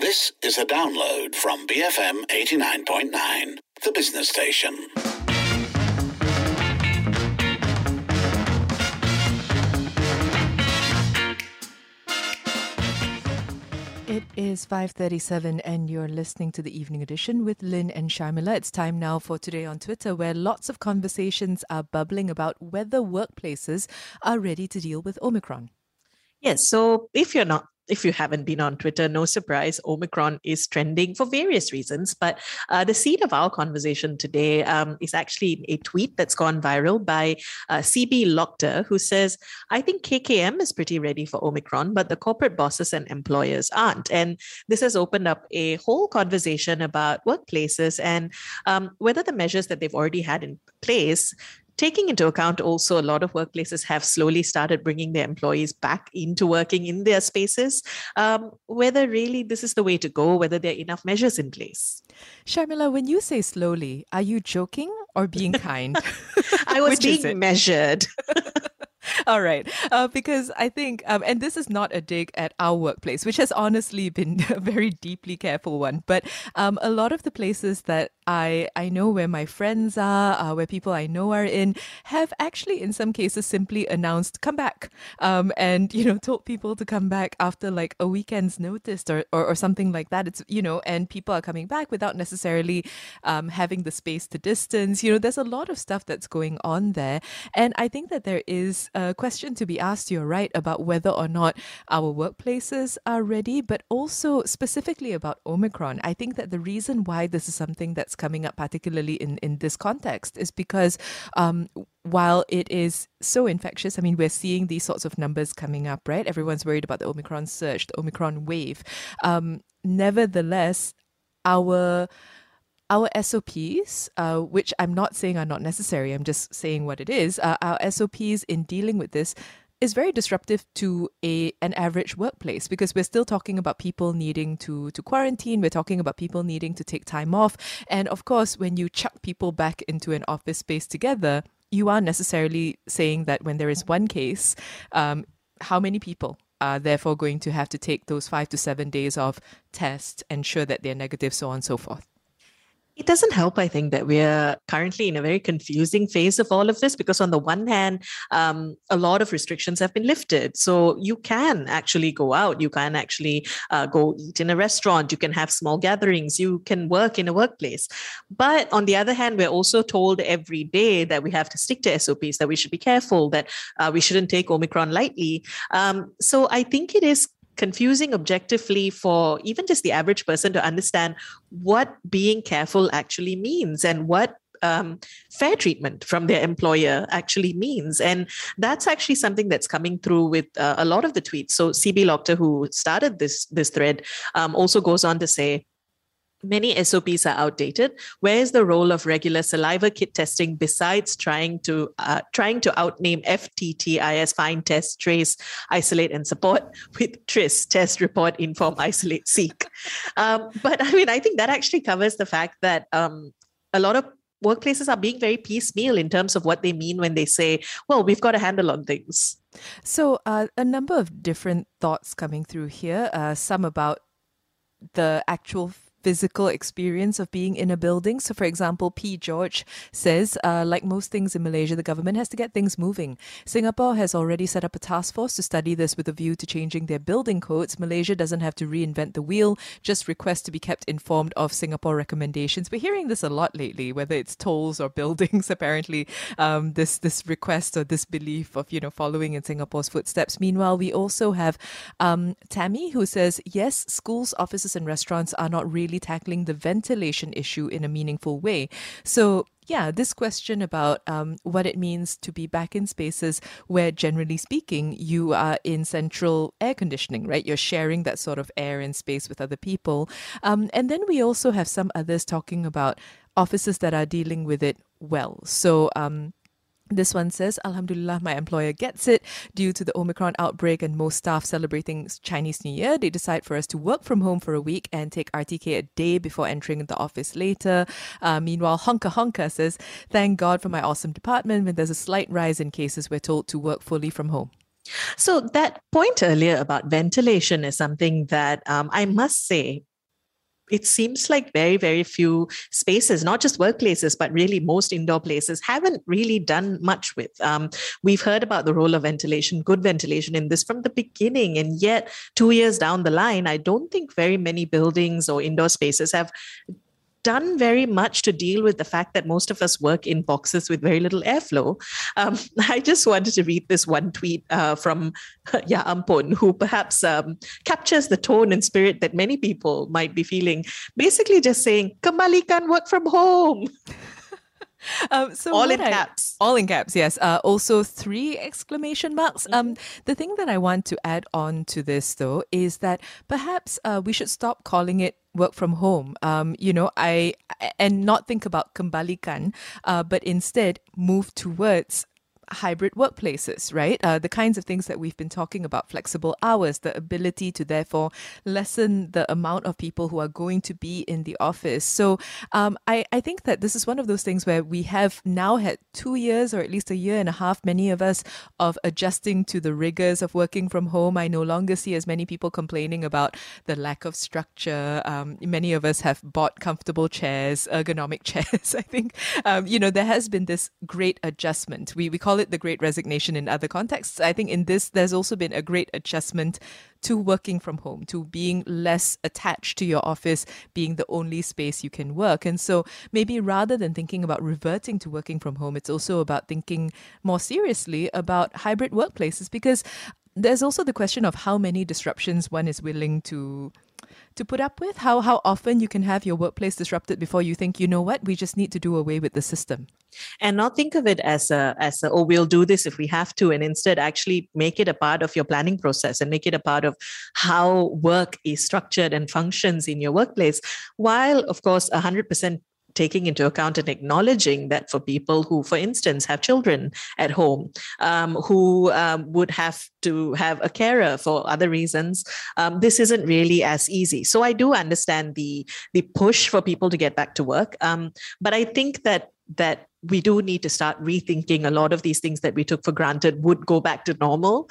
This is a download from BFM 89.9, the business station. It is 5:37 and you're listening to the Evening Edition with Lynn and Sharmila. It's time now for Today on Twitter, where lots of conversations are bubbling about whether workplaces are ready to deal with Omicron. Yes, so if you haven't been on Twitter, no surprise, Omicron is trending for various reasons. But the seed of our conversation today is actually a tweet that's gone viral by CB Lochter, who says, I think KKM is pretty ready for Omicron, but the corporate bosses and employers aren't. And this has opened up a whole conversation about workplaces and whether the measures that they've already had in place, taking into account also a lot of workplaces have slowly started bringing their employees back into working in their spaces, whether really this is the way to go, whether there are enough measures in place. Sharmila, when you say slowly, are you joking or being kind? I was being measured. All right, because I think, and this is not a dig at our workplace, which has honestly been a very deeply careful one, but a lot of the places that I know where my friends are, where people I know are in, have actually in some cases simply announced, come back, and, told people to come back after like a weekend's notice or something like that. It's, and people are coming back without necessarily having the space to distance. There's a lot of stuff that's going on there. And I think that there is a question to be asked, you're right, about whether or not our workplaces are ready, but also specifically about Omicron. I think that the reason why this is something that's coming up, particularly in this context, is because while it is so infectious, I mean, we're seeing these sorts of numbers coming up, right? Everyone's worried about the Omicron surge, the Omicron wave. Nevertheless, our SOPs, which I'm not saying are not necessary, I'm just saying what it is, our SOPs in dealing with this is very disruptive to an average workplace, because we're still talking about people needing to quarantine, we're talking about people needing to take time off. And of course, when you chuck people back into an office space together, you are necessarily saying that when there is one case, how many people are therefore going to have to take those 5 to 7 days of test, ensure that they're negative, so on and so forth. It doesn't help, I think, that we're currently in a very confusing phase of all of this, because on the one hand, a lot of restrictions have been lifted. So you can actually go out, you can actually go eat in a restaurant, you can have small gatherings, you can work in a workplace. But on the other hand, we're also told every day that we have to stick to SOPs, that we should be careful, that we shouldn't take Omicron lightly. So I think it is confusing objectively for even just the average person to understand what being careful actually means and what fair treatment from their employer actually means. And that's actually something that's coming through with a lot of the tweets. So CB Lochter, who started this thread, also goes on to say, many SOPs are outdated. Where is the role of regular saliva kit testing besides trying to outname FTTIS, find, test, trace, isolate, and support, with TRIS, test, report, inform, isolate, seek? But I mean, I think that actually covers the fact that a lot of workplaces are being very piecemeal in terms of what they mean when they say, well, we've got a handle on things. So a number of different thoughts coming through here, some about the actual physical experience of being in a building. So, for example, P. George says, like most things in Malaysia, the government has to get things moving. Singapore has already set up a task force to study this with a view to changing their building codes. Malaysia doesn't have to reinvent the wheel, just request to be kept informed of Singapore recommendations. We're hearing this a lot lately, whether it's tolls or buildings, apparently, this request or this belief of, following in Singapore's footsteps. Meanwhile, we also have Tammy, who says, yes, schools, offices and restaurants are not really tackling the ventilation issue in a meaningful way. So yeah, this question about what it means to be back in spaces where, generally speaking, you are in central air conditioning, right? You're sharing that sort of air and space with other people. And then we also have some others talking about offices that are dealing with it well. So this one says, Alhamdulillah, my employer gets it. Due to the Omicron outbreak and most staff celebrating Chinese New Year, they decide for us to work from home for a week and take RTK a day before entering the office later. Meanwhile, Honka Honka says, thank God for my awesome department. When there's a slight rise in cases, we're told to work fully from home. So that point earlier about ventilation is something that I must say it seems like very, very few spaces, not just workplaces, but really most indoor places haven't really done much with. We've heard about the role of ventilation, good ventilation in this from the beginning. And yet 2 years down the line, I don't think very many buildings or indoor spaces have done very much to deal with the fact that most of us work in boxes with very little airflow. I just wanted to read this one tweet from Ampon, who perhaps captures the tone and spirit that many people might be feeling. Basically just saying, kembalikan work from home. So all in caps. All in caps, yes. Also 3 exclamation marks. The thing that I want to add on to this, though, is that perhaps we should stop calling it work from home. And not think about kembalikan, but instead move towards hybrid workplaces, right? The kinds of things that we've been talking about, flexible hours, the ability to therefore lessen the amount of people who are going to be in the office. So I think that this is one of those things where we have now had 2 years, or at least a year and a half, many of us, of adjusting to the rigors of working from home. I no longer see as many people complaining about the lack of structure. Many of us have bought comfortable chairs, ergonomic chairs. I think, there has been this great adjustment. We call it the great resignation in other contexts. I think in this, there's also been a great adjustment to working from home, to being less attached to your office being the only space you can work. And so maybe rather than thinking about reverting to working from home, it's also about thinking more seriously about hybrid workplaces, because there's also the question of how many disruptions one is willing to put up with, how often you can have your workplace disrupted before you think, you know what, we just need to do away with the system. And not think of it as oh, we'll do this if we have to, and instead actually make it a part of your planning process and make it a part of how work is structured and functions in your workplace, while of course 100% taking into account and acknowledging that for people who, for instance, have children at home, who would have to have a carer for other reasons, this isn't really as easy. So I do understand the push for people to get back to work. But I think that we do need to start rethinking a lot of these things that we took for granted would go back to normal.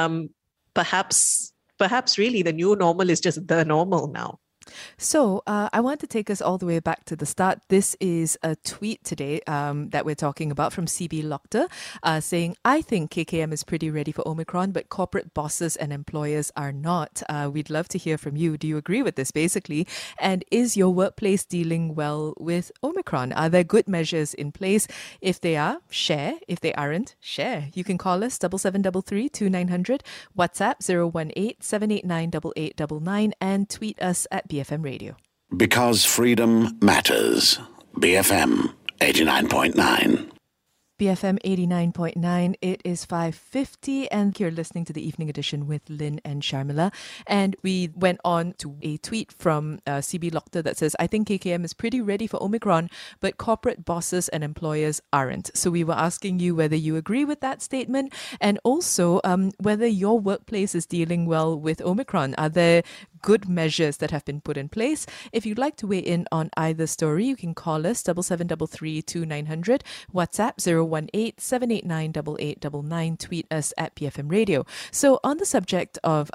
Perhaps really the new normal is just the normal now. So I want to take us all the way back to the start. This is a tweet today that we're talking about from CB Lochter saying, I think KKM is pretty ready for Omicron, but corporate bosses and employers are not. We'd love to hear from you. Do you agree with this, basically? And is your workplace dealing well with Omicron? Are there good measures in place? If they are, share. If they aren't, share. You can call us 7733 2900, WhatsApp 018 789 8899, and tweet us at BFM Radio. Because freedom matters. BFM 89.9. BFM 89.9. It is 5:50 and you're listening to the Evening Edition with Lynn and Sharmila. And we went on to a tweet from CB Lochter that says, I think KKM is pretty ready for Omicron, but corporate bosses and employers aren't. So we were asking you whether you agree with that statement, and also whether your workplace is dealing well with Omicron. Are there good measures that have been put in place? If you'd like to weigh in on either story, you can call us 7733 2900, WhatsApp 018 789 8899, tweet us at BFM Radio. So on the subject of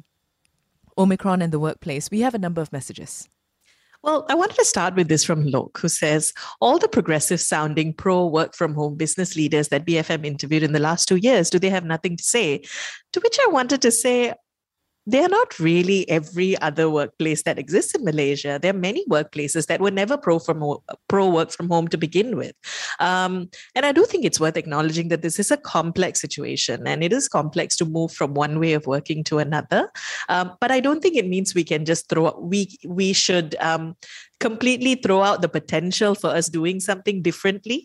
Omicron and the workplace, we have a number of messages. Well, I wanted to start with this from Lok, who says, all the progressive sounding pro work from home business leaders that BFM interviewed in the last 2 years, do they have nothing to say? To which I wanted to say, they are not really every other workplace that exists in Malaysia. There are many workplaces that were never pro work from home to begin with. And I do think it's worth acknowledging that this is a complex situation, and it is complex to move from one way of working to another. But I don't think it means we can just we should completely throw out the potential for us doing something differently.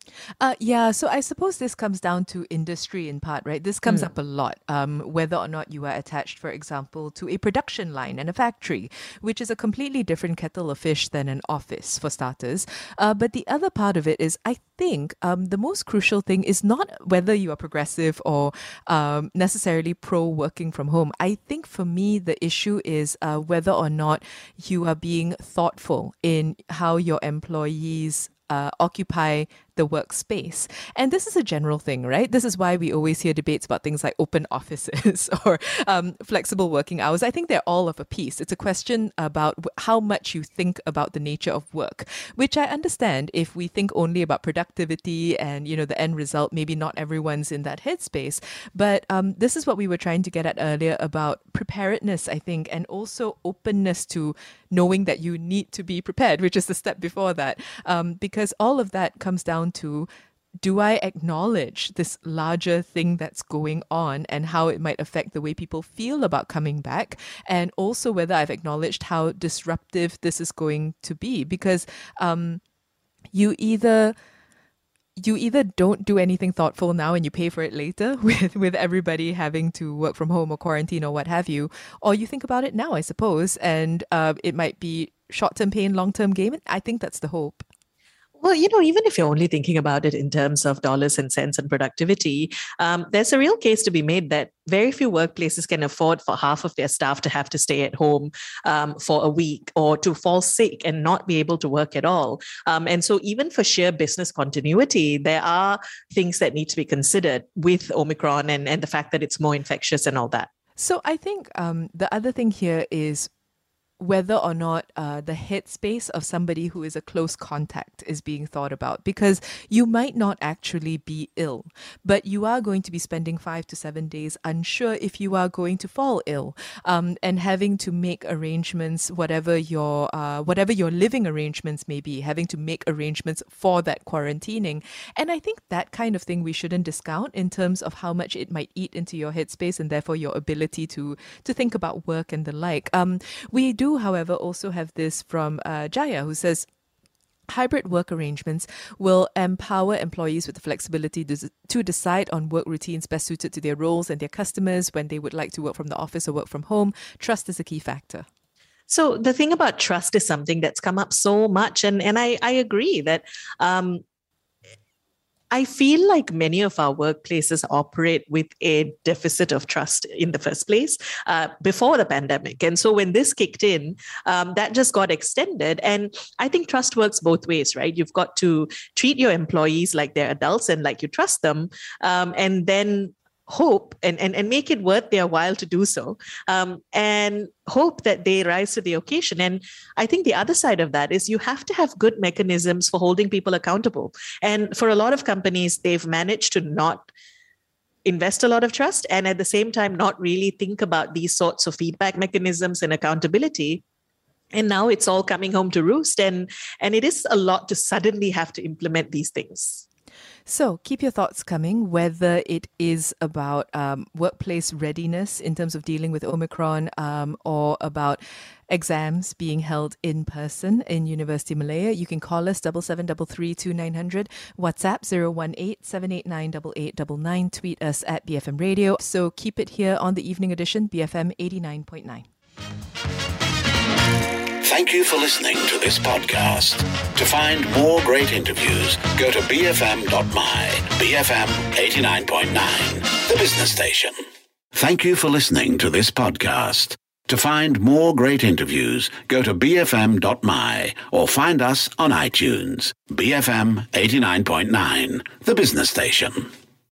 So I suppose this comes down to industry in part, right? This comes up a lot, whether or not you are attached, for example, to a production line and a factory, which is a completely different kettle of fish than an office, for starters. But the other part of it is, I think the most crucial thing is not whether you are progressive or necessarily pro working from home. I think for me, the issue is whether or not you are being thoughtful in how your employees occupy the workspace. And this is a general thing, right? This is why we always hear debates about things like open offices or flexible working hours. I think they're all of a piece. It's a question about how much you think about the nature of work, which I understand if we think only about productivity and, the end result, maybe not everyone's in that headspace. But this is what we were trying to get at earlier about preparedness, I think, and also openness to knowing that you need to be prepared, which is the step before that. Because all of that comes down to, do I acknowledge this larger thing that's going on and how it might affect the way people feel about coming back? And also whether I've acknowledged how disruptive this is going to be. Because you either don't do anything thoughtful now and you pay for it later with everybody having to work from home or quarantine or what have you, or you think about it now, I suppose, and it might be short-term pain, long-term gain. I think that's the hope. Well, even if you're only thinking about it in terms of dollars and cents and productivity, there's a real case to be made that very few workplaces can afford for half of their staff to have to stay at home for a week or to fall sick and not be able to work at all. And so even for sheer business continuity, there are things that need to be considered with Omicron and the fact that it's more infectious and all that. So I think the other thing here is whether or not the headspace of somebody who is a close contact is being thought about, because you might not actually be ill, but you are going to be spending 5 to 7 days unsure if you are going to fall ill, and having to make arrangements, whatever your living arrangements may be, having to make arrangements for that quarantining. And I think that kind of thing we shouldn't discount in terms of how much it might eat into your headspace and therefore your ability to think about work and the like. We do, however, also have this from Jaya, who says, hybrid work arrangements will empower employees with the flexibility to decide on work routines best suited to their roles and their customers when they would like to work from the office or work from home. Trust is a key factor. So the thing about trust is something that's come up so much. And I agree that I feel like many of our workplaces operate with a deficit of trust in the first place before the pandemic. And so when this kicked in, that just got extended. And I think trust works both ways, right? You've got to treat your employees like they're adults and like you trust them, and then hope and make it worth their while to do so, and hope that they rise to the occasion. And I think the other side of that is you have to have good mechanisms for holding people accountable. And for a lot of companies, they've managed to not invest a lot of trust and at the same time not really think about these sorts of feedback mechanisms and accountability. And now it's all coming home to roost, and it is a lot to suddenly have to implement these things. So keep your thoughts coming, whether it is about workplace readiness in terms of dealing with Omicron, or about exams being held in person in University Malaya. You can call us 77332900, WhatsApp 018-789-8899, tweet us at BFM Radio. So keep it here on the evening edition, BFM 89.9. Thank you for listening to this podcast. To find more great interviews, go to bfm.my, BFM 89.9, the business station. Thank you for listening to this podcast. To find more great interviews, go to bfm.my or find us on iTunes. BFM 89.9, the business station.